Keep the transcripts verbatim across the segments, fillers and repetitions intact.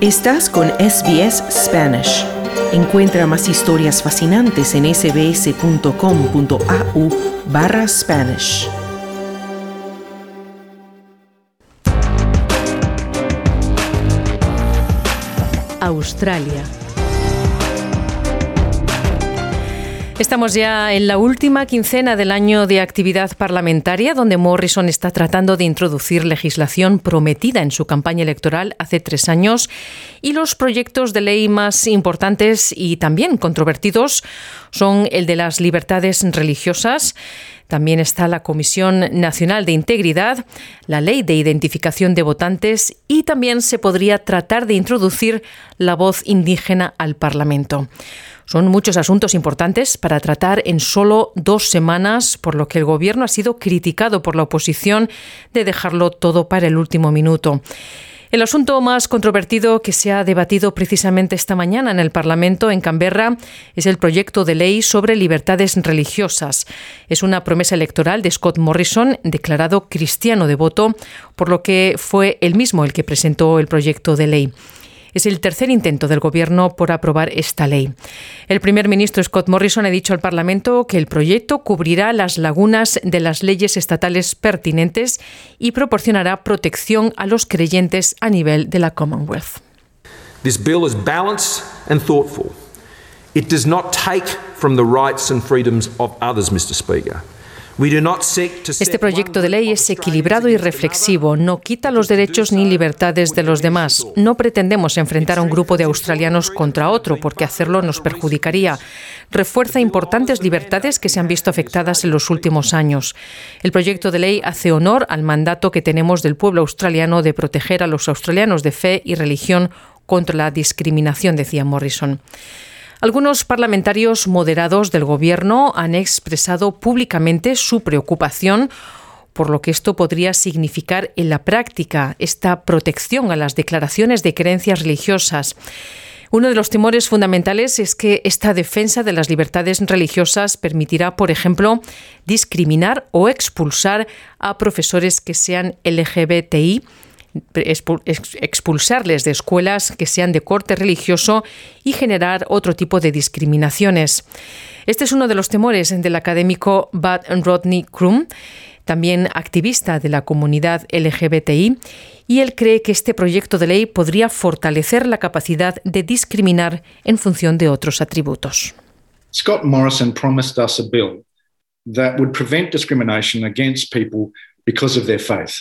Estás con S B S Spanish. Encuentra más historias fascinantes en sbs.com.au barra Spanish. Australia. Estamos ya en la última quincena del año de actividad parlamentaria, donde Morrison está tratando de introducir legislación prometida en su campaña electoral hace tres años, y los proyectos de ley más importantes y también controvertidos son el de las libertades religiosas. También está la Comisión Nacional de Integridad, la Ley de Identificación de Votantes, y también se podría tratar de introducir la voz indígena al Parlamento. Son muchos asuntos importantes para tratar en solo dos semanas, por lo que el Gobierno ha sido criticado por la oposición de dejarlo todo para el último minuto. El asunto más controvertido que se ha debatido precisamente esta mañana en el Parlamento en Canberra es el proyecto de ley sobre libertades religiosas. Es una promesa electoral de Scott Morrison, declarado cristiano devoto, por lo que fue él mismo el que presentó el proyecto de ley. Es el tercer intento del Gobierno por aprobar esta ley. El primer ministro Scott Morrison ha dicho al Parlamento que el proyecto cubrirá las lagunas de las leyes estatales pertinentes y proporcionará protección a los creyentes a nivel de la Commonwealth. This bill is balanced and thoughtful. It does not take from the rights and freedoms of others, mister Speaker. Este proyecto de ley es equilibrado y reflexivo, no quita los derechos ni libertades de los demás. No pretendemos enfrentar a un grupo de australianos contra otro, porque hacerlo nos perjudicaría. Refuerza importantes libertades que se han visto afectadas en los últimos años. El proyecto de ley hace honor al mandato que tenemos del pueblo australiano de proteger a los australianos de fe y religión contra la discriminación, decía Morrison. Algunos parlamentarios moderados del Gobierno han expresado públicamente su preocupación por lo que esto podría significar en la práctica, esta protección a las declaraciones de creencias religiosas. Uno de los temores fundamentales es que esta defensa de las libertades religiosas permitirá, por ejemplo, discriminar o expulsar a profesores que sean L G B T I, expulsarles de escuelas que sean de corte religioso y generar otro tipo de discriminaciones. Este es uno de los temores del académico Bud Rodney Crum, también activista de la comunidad L G B T I, y él cree que este proyecto de ley podría fortalecer la capacidad de discriminar en función de otros atributos. Scott Morrison promised us a bill that would prevent discrimination against people because of their faith.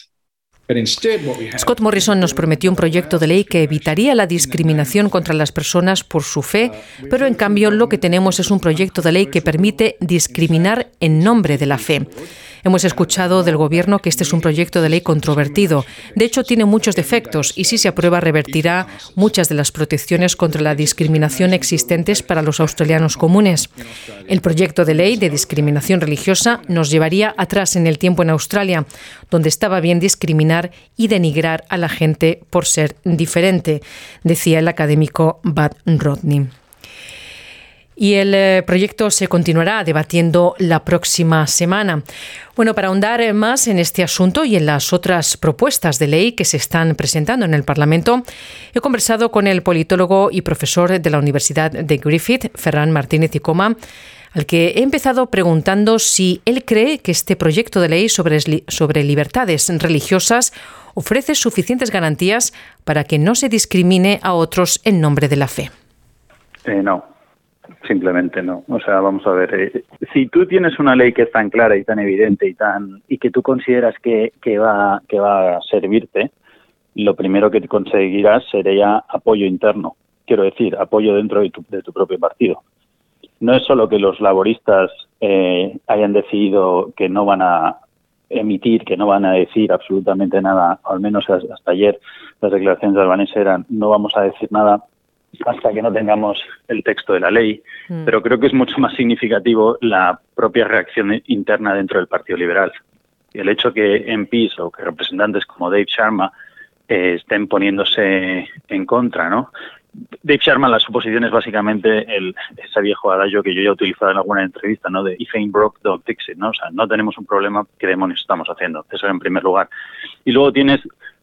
Scott Morrison nos prometió un proyecto de ley que evitaría la discriminación contra las personas por su fe, pero en cambio lo que tenemos es un proyecto de ley que permite discriminar en nombre de la fe. Hemos escuchado del Gobierno que este es un proyecto de ley controvertido. De hecho, tiene muchos defectos y si se aprueba revertirá muchas de las protecciones contra la discriminación existentes para los australianos comunes. El proyecto de ley de discriminación religiosa nos llevaría atrás en el tiempo en Australia, donde estaba bien discriminar y denigrar a la gente por ser diferente, decía el académico Bud Rodney. Y el eh, proyecto se continuará debatiendo la próxima semana. Bueno, para ahondar más en este asunto y en las otras propuestas de ley que se están presentando en el Parlamento, he conversado con el politólogo y profesor de la Universidad de Griffith, Ferran Martínez y Coma, al que he empezado preguntando si él cree que este proyecto de ley sobre, sobre libertades religiosas ofrece suficientes garantías para que no se discrimine a otros en nombre de la fe. Eh, no. Simplemente no. O sea, vamos a ver, eh, si tú tienes una ley que es tan clara y tan evidente y tan y que tú consideras que, que va que va a servirte, lo primero que conseguirás sería apoyo interno. Quiero decir, apoyo dentro de tu, de tu propio partido. No es solo que los laboristas eh, hayan decidido que no van a emitir, que no van a decir absolutamente nada, al menos hasta ayer las declaraciones de Albanese eran no vamos a decir nada hasta que no tengamos el texto de la ley, mm. pero creo que es mucho más significativo la propia reacción interna dentro del Partido Liberal. Y el hecho que M Ps o que representantes como Dave Sharma eh, estén poniéndose en contra, ¿no? Dave Sharma, la suposición es básicamente el, ese viejo adagio que yo ya he utilizado en alguna entrevista, ¿no? De if ain't broke, don't fix it, ¿no? O sea, no tenemos un problema, ¿qué demonios estamos haciendo? Eso en primer lugar. Y luego tienes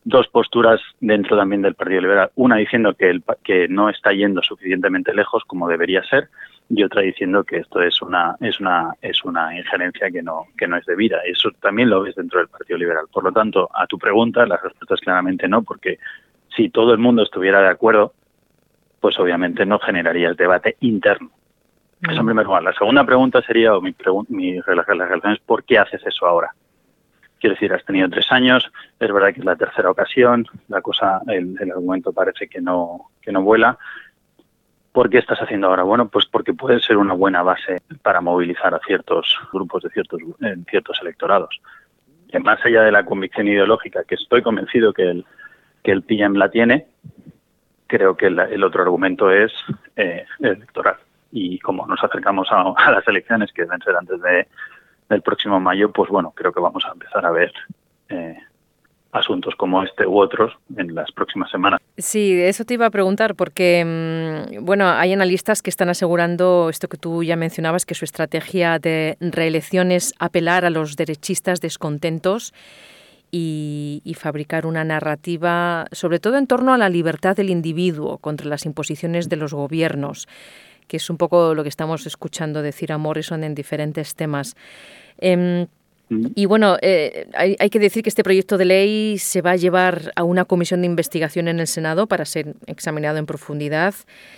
dos posturas dentro también del Partido Liberal. Una diciendo que, el, que no está yendo suficientemente lejos como debería ser, y otra diciendo que esto es una es una es una injerencia que no que no es debida. Eso también lo ves dentro del Partido Liberal. Por lo tanto, a tu pregunta, la respuesta es claramente no, porque si todo el mundo estuviera de acuerdo, pues obviamente no generaría el debate interno. Mm. Eso en primer lugar. La segunda pregunta sería, o mi, pregun- mi relación es, ¿por qué haces eso ahora? Quiero decir, has tenido tres años, es verdad que es la tercera ocasión, la cosa, el, el argumento parece que no que no vuela. ¿Por qué estás haciendo ahora? Bueno, pues porque puede ser una buena base para movilizar a ciertos grupos de ciertos en ciertos electorados. Y más allá de la convicción ideológica, que estoy convencido que el que el P M la tiene, creo que el, el otro argumento es eh, electoral. Y como nos acercamos a, a las elecciones, que deben ser antes de, del próximo mayo, pues bueno, creo que vamos a empezar a ver eh, asuntos como este u otros en las próximas semanas. Sí, eso te iba a preguntar porque, bueno, hay analistas que están asegurando esto que tú ya mencionabas, que su estrategia de reelección es apelar a los derechistas descontentos y, y fabricar una narrativa, sobre todo en torno a la libertad del individuo contra las imposiciones de los gobiernos, que es un poco lo que estamos escuchando decir a Morrison en diferentes temas. Eh, Y bueno, eh, hay, hay que decir que este proyecto de ley se va a llevar a una comisión de investigación en el Senado para ser examinado en profundidad,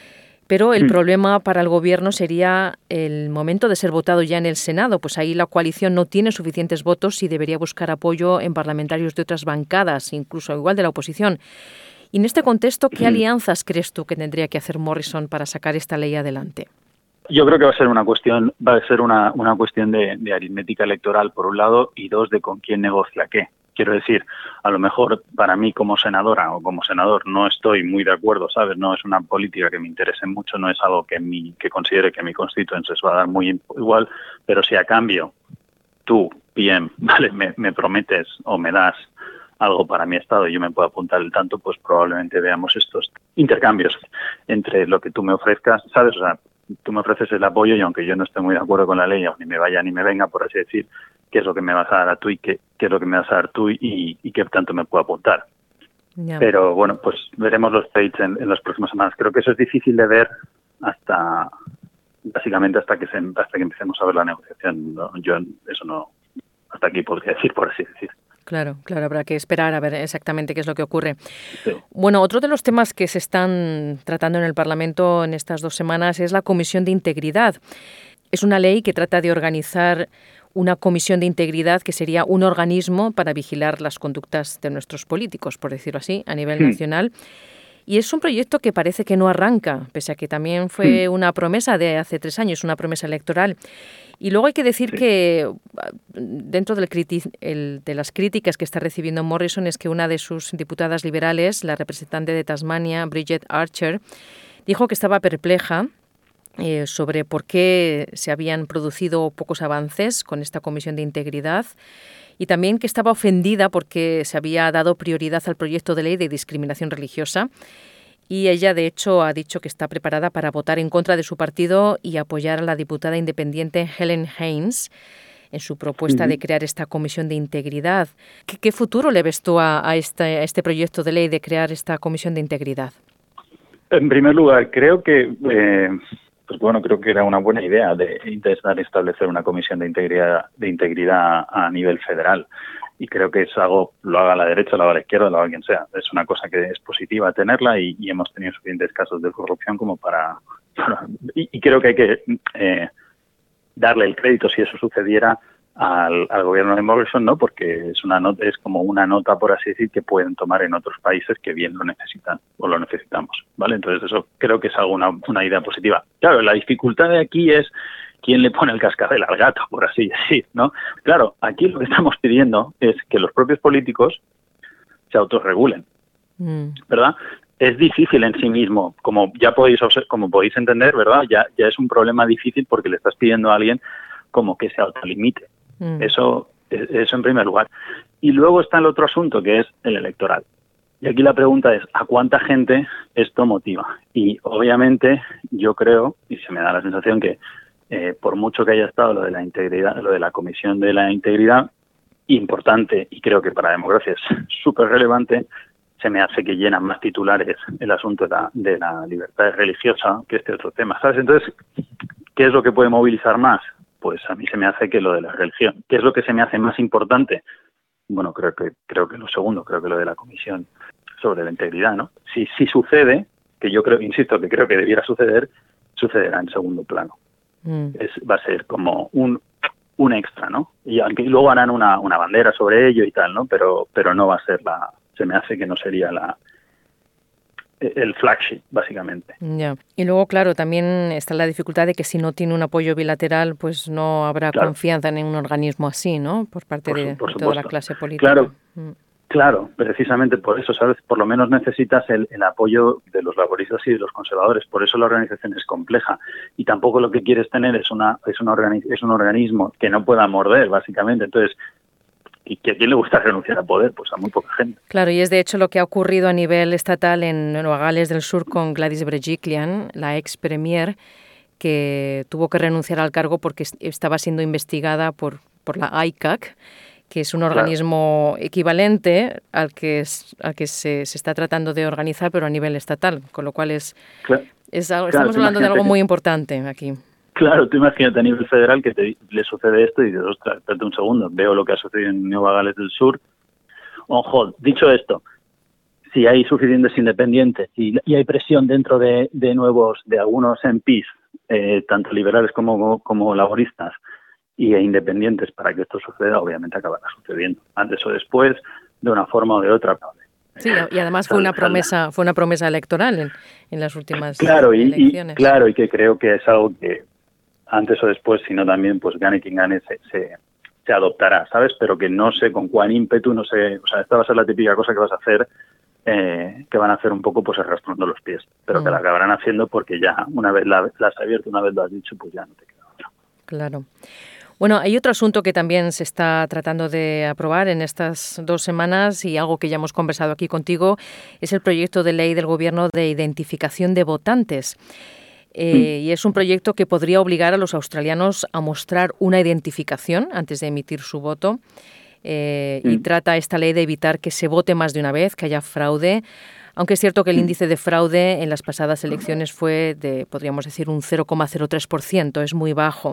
pero el mm. problema para el gobierno sería el momento de ser votado ya en el Senado, pues ahí la coalición no tiene suficientes votos y debería buscar apoyo en parlamentarios de otras bancadas, incluso igual de la oposición. Y en este contexto, ¿qué alianzas crees tú que tendría que hacer Morrison para sacar esta ley adelante? Yo creo que va a ser una cuestión, va a ser una, una cuestión de, de aritmética electoral por un lado y dos de con quién negocia qué. Quiero decir, a lo mejor para mí como senadora o como senador no estoy muy de acuerdo, ¿sabes? No es una política que me interese mucho, no es algo que mi, que considere que mi constituency va a dar muy igual, pero si a cambio tú, P M, vale, me, me prometes o me das algo para mi estado y yo me puedo apuntar el tanto, pues probablemente veamos estos intercambios entre lo que tú me ofrezcas, ¿sabes? O sea, tú me ofreces el apoyo y aunque yo no esté muy de acuerdo con la ley, ni me vaya ni me venga, por así decir, qué es lo que me vas a dar a tú y qué, qué es lo que me vas a dar tú y, y qué tanto me puedo apuntar. Yeah. Pero bueno, pues veremos los fates en, en las próximas semanas. Creo que eso es difícil de ver hasta, básicamente hasta que se, hasta que empecemos a ver la negociación. No, yo eso no, hasta aquí podría decir, por así decir. Claro, claro, habrá que esperar a ver exactamente qué es lo que ocurre. Sí. Bueno, otro de los temas que se están tratando en el Parlamento en estas dos semanas es la Comisión de Integridad. Es una ley que trata de organizar una comisión de integridad que sería un organismo para vigilar las conductas de nuestros políticos, por decirlo así, a nivel sí. nacional. Y es un proyecto que parece que no arranca, pese a que también fue una promesa de hace tres años, una promesa electoral. Y luego hay que decir sí. que dentro del criti- el, de las críticas que está recibiendo Morrison es que una de sus diputadas liberales, la representante de Tasmania, Bridget Archer, dijo que estaba perpleja eh, sobre por qué se habían producido pocos avances con esta comisión de integridad y también que estaba ofendida porque se había dado prioridad al proyecto de ley de discriminación religiosa. Y ella, de hecho, ha dicho que está preparada para votar en contra de su partido y apoyar a la diputada independiente Helen Haynes en su propuesta uh-huh. de crear esta comisión de integridad. ¿Qué, qué futuro le ves tú a, a, este, a este proyecto de ley de crear esta comisión de integridad? En primer lugar, creo que, eh, pues bueno, creo que era una buena idea de intentar establecer una comisión de integridad, de integridad a nivel federal. Y creo que es algo, lo haga a la derecha, lo haga a la izquierda, lo haga quien sea. Es una cosa que es positiva tenerla y, y hemos tenido suficientes casos de corrupción como para... para y, y creo que hay que eh, darle el crédito, si eso sucediera, al, al gobierno de Morrison, ¿no? Porque es una nota, es como una nota, por así decir, que pueden tomar en otros países que bien lo necesitan o lo necesitamos, ¿vale? Entonces eso creo que es algo, una, una idea positiva. Claro, la dificultad de aquí es quién le pone el cascabel al gato, por así decir, ¿no? Claro, aquí lo que estamos pidiendo es que los propios políticos se autorregulen, mm. ¿verdad? Es difícil en sí mismo, como ya podéis como podéis entender, ¿verdad? Ya ya es un problema difícil porque le estás pidiendo a alguien como que se autolimite. Mm. Eso eso en primer lugar. Y luego está el otro asunto que es el electoral. Y aquí la pregunta es, ¿a cuánta gente esto motiva? Y obviamente yo creo, y se me da la sensación que Eh, por mucho que haya estado lo de la integridad, lo de la comisión de la integridad, importante y creo que para la democracia es súper relevante, se me hace que llenan más titulares el asunto de la, de la libertad religiosa que este otro tema, ¿sabes? Entonces, ¿qué es lo que puede movilizar más? Pues a mí se me hace que lo de la religión. ¿Qué es lo que se me hace más importante? Bueno, creo que creo que lo segundo, creo que lo de la comisión sobre la integridad, ¿no? Si, si sucede, que yo creo, insisto, que creo que debiera suceder, sucederá en segundo plano. Mm. Es, va a ser como un, un extra, ¿no? Y aunque luego harán una, una bandera sobre ello y tal, ¿no? Pero, pero no va a ser la... Se me hace que no sería la el flagship, básicamente. Ya. Y luego, claro, también está la dificultad de que si no tiene un apoyo bilateral, pues no habrá claro. confianza en un organismo así, ¿no? Por parte por, de, por de toda la clase política. Claro, mm. claro, precisamente por eso, ¿sabes? Por lo menos necesitas el, el apoyo de los laboristas y de los conservadores. Por eso la organización es compleja. Y tampoco lo que quieres tener es una es, una organi- es un organismo que no pueda morder, básicamente. Entonces, ¿y que a quién le gusta renunciar a poder? Pues a muy poca gente. Claro, y es de hecho lo que ha ocurrido a nivel estatal en Nueva Gales del Sur con Gladys Berejiklian, la ex premier, que tuvo que renunciar al cargo porque estaba siendo investigada por, por la I C A C, que es un organismo claro. equivalente al que, es, al que se, se está tratando de organizar, pero a nivel estatal, con lo cual es, claro. es algo, estamos claro, hablando de algo muy importante aquí. Claro, tú imagínate a nivel federal que te, le sucede esto y dices, ostras, espérate un segundo, veo lo que ha sucedido en Nueva Gales del Sur. Ojo, dicho esto, si hay suficientes independientes y, y hay presión dentro de, de nuevos, de algunos M Ps, eh, tanto liberales como, como laboristas, y e independientes para que esto suceda, obviamente acabará sucediendo, antes o después, de una forma o de otra. Sí, y además fue una promesa, fue una promesa electoral en, en las últimas claro, y, elecciones. Y, claro, y que creo que es algo que antes o después, sino también, pues gane quien gane, se, se, se adoptará, ¿sabes? Pero que no sé con cuán ímpetu, no sé, o sea, esta va a ser la típica cosa que vas a hacer, eh, que van a hacer un poco pues arrastrando los pies, pero mm. que la acabarán haciendo porque ya, una vez la, la has abierto, una vez lo has dicho, pues ya no te queda otra. Claro. Bueno, hay otro asunto que también se está tratando de aprobar en estas dos semanas y algo que ya hemos conversado aquí contigo, es el proyecto de ley del Gobierno de identificación de votantes. Eh, y es un proyecto que podría obligar a los australianos a mostrar una identificación antes de emitir su voto. Eh, y trata esta ley de evitar que se vote más de una vez, que haya fraude. Aunque es cierto que el índice de fraude en las pasadas elecciones fue de, podríamos decir, un cero coma cero tres por ciento, es muy bajo.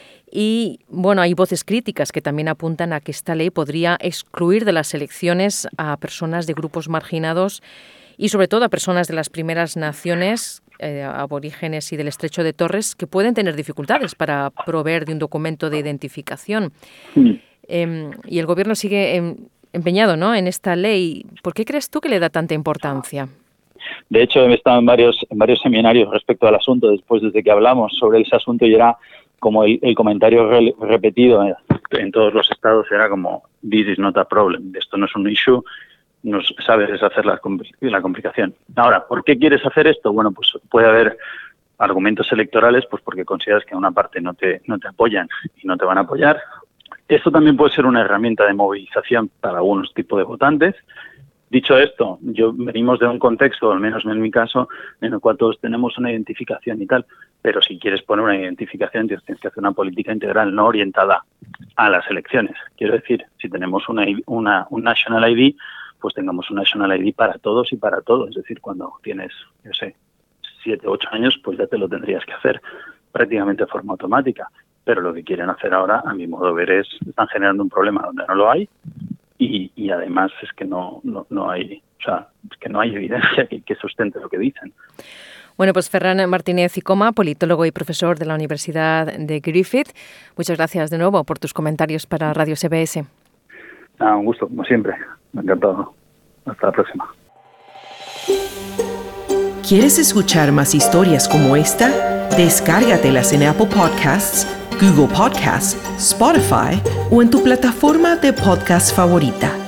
Y, bueno, hay voces críticas que también apuntan a que esta ley podría excluir de las elecciones a personas de grupos marginados y, sobre todo, a personas de las primeras naciones, eh, aborígenes y del Estrecho de Torres, que pueden tener dificultades para proveer de un documento de identificación. Sí. Eh, y el Gobierno sigue em, empeñado, ¿no?, en esta ley. ¿Por qué crees tú que le da tanta importancia? De hecho, he estado en varios, en varios seminarios respecto al asunto después desde que hablamos sobre ese asunto y era como el, el comentario re, repetido en, en todos los estados era como "this is not a problem", esto no es un issue, no sabes deshacer la, la complicación. Ahora, ¿por qué quieres hacer esto? Bueno, pues puede haber argumentos electorales, pues porque consideras que una parte no te, no te apoyan y no te van a apoyar. Esto también puede ser una herramienta de movilización para algunos tipos de votantes. Dicho esto, yo venimos de un contexto, al menos en mi caso, en el cual todos tenemos una identificación y tal, pero si quieres poner una identificación tienes que hacer una política integral, no orientada a las elecciones. Quiero decir, si tenemos una, una un National I D, pues tengamos un National I D para todos y para todos. Es decir, cuando tienes, yo sé, siete o ocho años, pues ya te lo tendrías que hacer prácticamente de forma automática. Pero lo que quieren hacer ahora, a mi modo de ver, es están generando un problema donde no lo hay. Y, y además es que no, no, no hay, o sea, es que no hay evidencia que, que sustente lo que dicen. Bueno, pues Ferran Martínez y Coma, politólogo y profesor de la Universidad de Griffith, muchas gracias de nuevo por tus comentarios para Radio S B S. Ah, un gusto, como siempre. Me ha encantado. Hasta la próxima. ¿Quieres escuchar más historias como esta? Descárgatelas en Apple Podcasts, Google Podcasts, Spotify o en tu plataforma de podcast favorita.